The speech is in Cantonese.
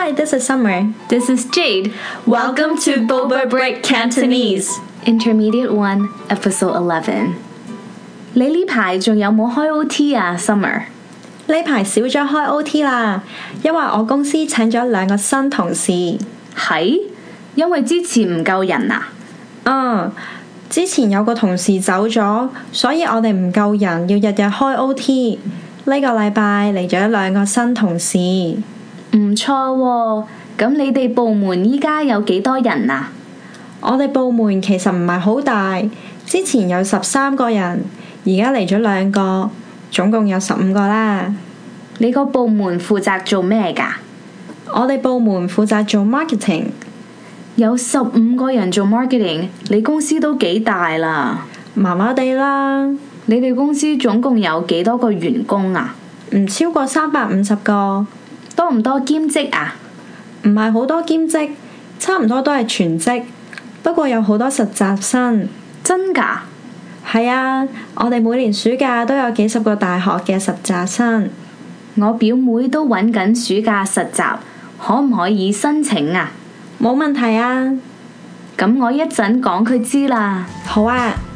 Hi, this is Summer. This is Jade. Welcome to Boba Break Cantonese. Intermediate 1, Episode 11. 你呢排仲有冇開 OT 啊 Summer？ 呢排少咗開 OT 啦，因為我公司請咗2個新同事。 係？因為之前唔夠人啊？ 之前有個同事走咗，所以我哋唔夠人，要日日開 OT。呢個禮拜嚟咗2個新同事。 唔錯喎，咁你哋部門依家有幾多人啊？ 我哋部門其實唔係好大，之前有13個人，而家嚟咗2個，總共有15個啦。 你個部門負責做咩㗎？ 我哋部門負責做 marketing。 有15個人做 marketing， 你公司都幾大啦？ 麻麻地啦。 你哋公司總共有幾多個員工啊？ 唔超過350個。 多唔多兼職啊？ 唔係好多兼職，差唔多都係全職，不過有好多實習生。 真㗎？ 係啊，我哋每年暑假都有幾十個大學嘅實習生。 我表妹都揾緊暑假實習，可唔可以申請啊？ 冇問題啊。 咁我一陣講佢知啦。 好啊。